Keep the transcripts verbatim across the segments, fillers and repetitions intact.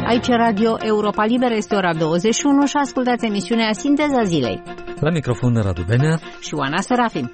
Aici Radio Europa Liberă, este ora douăzeci și unu și ascultați emisiunea Sinteza Zilei. La microfon Radu Benea și Oana Serafim.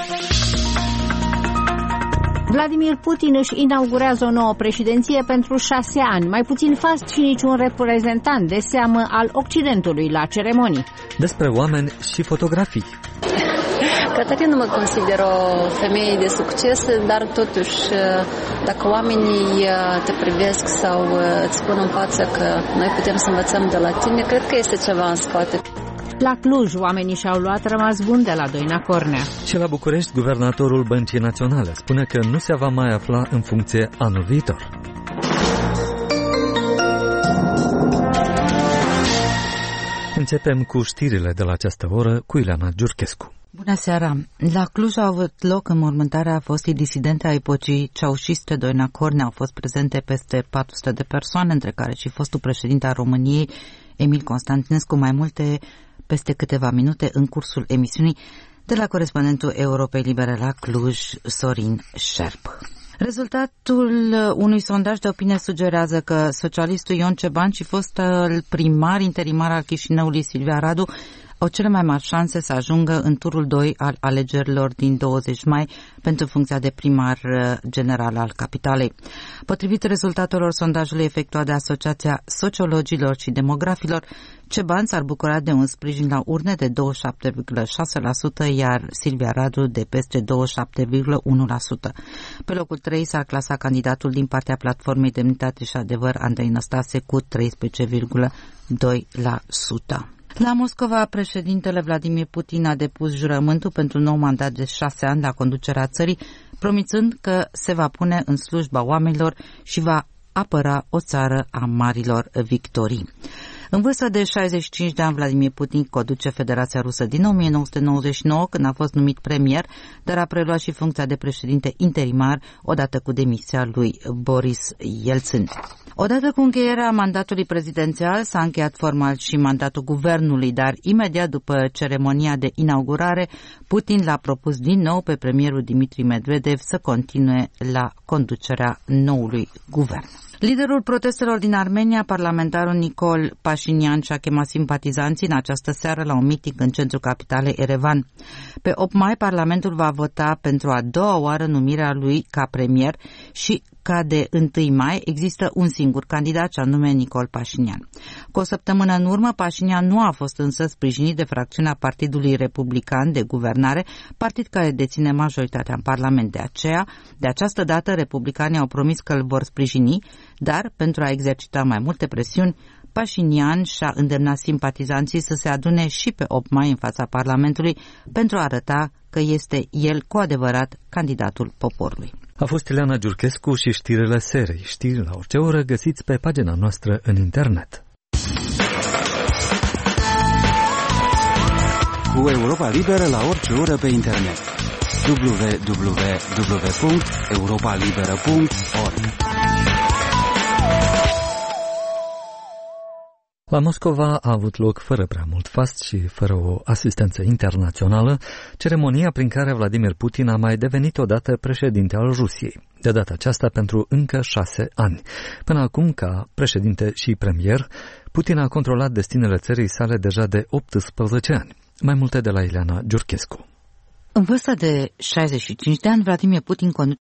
Vladimir Putin își inaugurează o nouă președinție pentru șase ani, mai puțin fast și niciun reprezentant de seamă al Occidentului la ceremonii. Despre oameni și fotografii. Catarina mă consider o femeie de succes, dar totuși, dacă oamenii te privesc sau îți spun în față că noi putem să învățăm de la tine, cred că este ceva în spate. La Cluj, oamenii și-au luat rămas bun de la Doina Cornea. Și la București, guvernatorul Băncii Naționale spune că nu se va mai afla în funcție anul viitor. Începem cu știrile de la această oră cu Ileana Giurchescu. Bună seara! La Cluj a avut loc înmormântarea fostei disidente a epocii ceaușiste Doina Cornea. Au fost prezente peste patru sute de persoane, între care și fostul președinte al României, Emil Constantinescu. Mai multe peste câteva minute în cursul emisiunii de la corespondentul Europei Libere la Cluj, Sorin Șerp. Rezultatul unui sondaj de opinie sugerează că socialistul Ion Ceban și fostul primar interimar al Chișinăului, Silvia Radu, au cele mai mari șanse să ajungă în turul doi al alegerilor din douăzeci mai pentru funcția de primar general al capitalei. Potrivit rezultatelor sondajului efectuat de Asociația Sociologilor și Demografilor, Ceban s-ar bucura de un sprijin la urne de douăzeci și șapte virgulă șase la sută, iar Silvia Radu de peste douăzeci și șapte virgulă unu la sută. Pe locul trei s-ar clasa candidatul din partea Platformei Demnitate și Adevăr, Andrei Năstase, cu treisprezece virgulă doi la sută. La Moscova, președintele Vladimir Putin a depus jurământul pentru un nou mandat de șase ani la conducerea țării, promițând că se va pune în slujba oamenilor și va apăra o țară a marilor victorii. În vârstă de șaizeci și cinci de ani, Vladimir Putin conduce Federația Rusă din o mie nouă sute nouăzeci și nouă, când a fost numit premier, dar a preluat și funcția de președinte interimar odată cu demisia lui Boris Yeltsin. Odată cu încheierea mandatului prezidențial s-a încheiat formal și mandatul guvernului, dar imediat după ceremonia de inaugurare, Putin l-a propus din nou pe premierul Dmitri Medvedev să continue la conducerea noului guvern. Liderul protestelor din Armenia, parlamentarul Nicol Pașinian, și-a chemat simpatizanții în această seară la un meeting în centrul capitalei Erevan. Pe opt mai, Parlamentul va vota pentru a doua oară numirea lui ca premier și ca de întâi mai există un singur candidat, și anume Nicol Pașinian. Cu o săptămână în urmă, Pașinian nu a fost însă sprijinit de fracțiunea Partidului Republican de Guvernare, partid care deține majoritatea în Parlament. De aceea, de această dată, republicanii au promis că îl vor sprijini, dar pentru a exercita mai multe presiuni, Pașinian și-a îndemnat simpatizanții să se adune și pe opt mai în fața Parlamentului pentru a arăta că este el cu adevărat candidatul poporului. A fost Ileana Giurchescu și știrile serei. Știri la orice oră găsiți pe pagina noastră în internet. Cu Europa Liberă la orice oră pe internet. w w w punct europa liberă punct org. La Moscova a avut loc, fără prea mult fast și fără o asistență internațională, ceremonia prin care Vladimir Putin a mai devenit odată președinte al Rusiei, de data aceasta pentru încă șase ani. Până acum, ca președinte și premier, Putin a controlat destinele țării sale deja de optsprezece ani. Mai multe de la Ileana Giurchescu. În vârstă de șaizeci și cinci de ani, Vladimir Putin conduce